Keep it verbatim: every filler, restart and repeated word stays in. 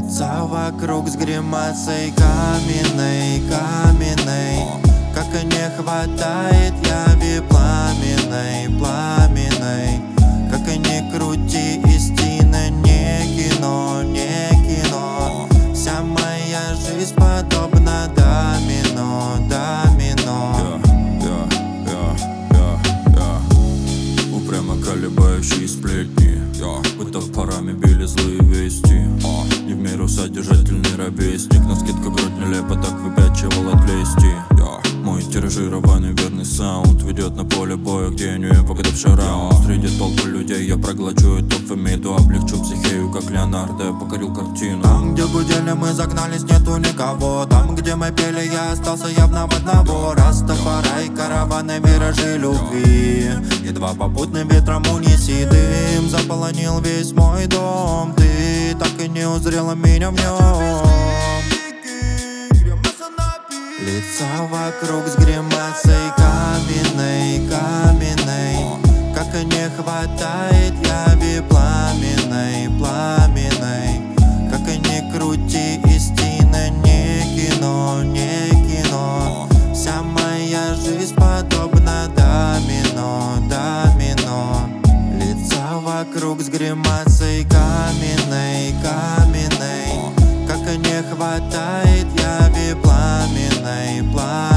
Лица вокруг с гримасой каменной, каменной. Как и не хватает яви пламенной, пламенной. Как и не крути, истина не кино, не кино. Вся моя жизнь подобна домино, домино. Я, я, я, я, я. Упрямо колебающие сплетни. Я, бытов парами били злые вести. Не в меру содержательный ровесник. На скидку грудь нелепо так выпячивал от лести. Я, мой тиражированный верный саунд ведет на поле боя, где не погадавший раунд. Среди толпы людей я проглочу эту фемиду, облегчу психею, как Леонардо, я покорил картину. Там, где гудели, мы загнались, нету никого. Там, где мы пели, я остался явно в одного. Растафарай, караваны, виражи любви. Едва попутным ветром унеси дым. Заполонил весь мой дом. Ты так и не узрела меня в нем. Лица вокруг с гримасой каменной, каменной. Как и не хватает яви пламенной, пламенной. Как и не крути, истина не кино, не кино. Вся моя жизнь подобна домино, домино. Лица вокруг с гримасой каменной, каменной. Как и не хватает яви пламенной, пламенной.